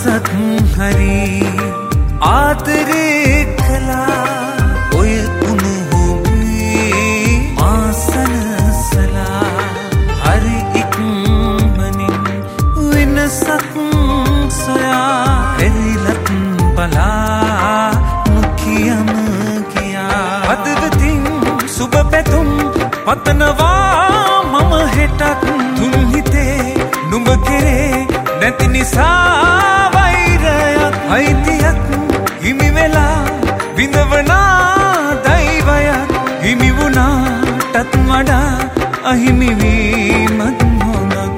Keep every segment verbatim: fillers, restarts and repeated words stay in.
දවසක් හරි ආදරේ කළා ඔය උණුහුමේ ආසනසලා හරි ඉක්මනින් වෙනසක් සොයා එරිලත් බලා මුකියම ගියා අදවතින් සුබ පැතුම් පතනවා මම හෙටක් තුන් හිතේ නුඹ කෙරේ නැති නිසා වෛරයක් අයිතියක් හිමි වෙලා විඳවනා දෛවයක් හිමි වුණාටත් වඩා අහිමි වීමත් හොඳක්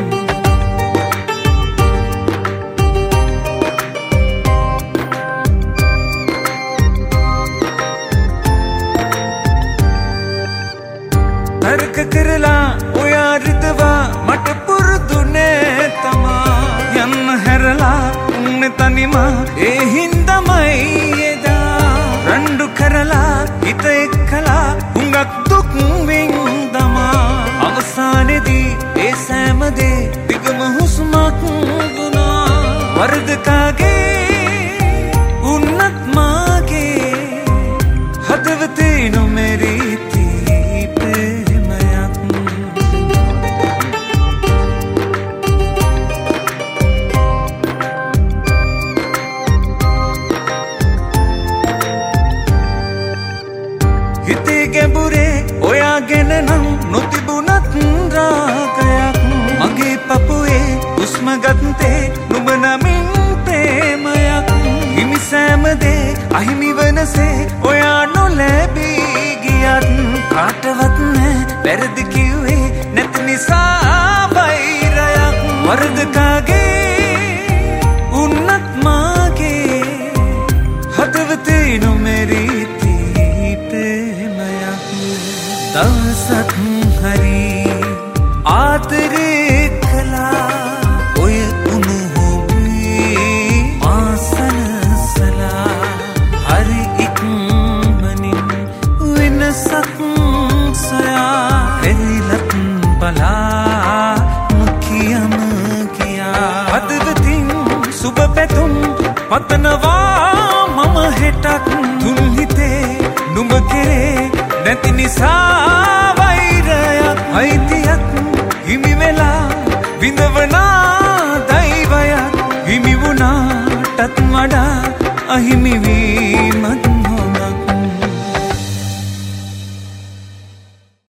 තර්ක කරලා ඔයා රිදවා මට පුරුදුනේ තමා යන්න හැරලා උන්නේ තනිම ඒ හින්දමයි එදා රණ්ඩු කරලා හිත එක්කලා හුඟක් දුක් විඳමා අවසානයේදී ඒ සෑම දේ දිගම හුස්මක් දුනා වරදකාගේ උන්නත් මාගේ හදවතේ නොමෙරිති හිතේ ගැඹුරේ ඔයාගෙන නම් නොතිබුණත් රාගයක් මගේ පපුවේ හුස්ම ගත්තේ නුඹ නමින් ප්‍රේමයක් හිමි සෑම දේ අහිමි වනසේ ඔයා නොලැබී ගියත් කාටවත් නෑ වැරදි කිව්වේ නැති නිසා වෛරයක් වරදකාගේ උන්නත් මාගේ හදවතේ නොමෙරිති දවසක් හරි ආදරේ කළා ඔය උණුහුමේ ආසනසලා හරි ඉක්මනින් වෙනසක් සොයා එරිලත් බලා මුකියම ගියා අදවතින් සුබ පැතුම් පතනවා මම හෙටක් තුන් හිතේ නුඹ කෙරේ නැති නිසා වෛරයක් අයිතියක් හිමි වෙලා විඳවනා දෛවයක් හිමි වුණාටත් වඩා අහිමි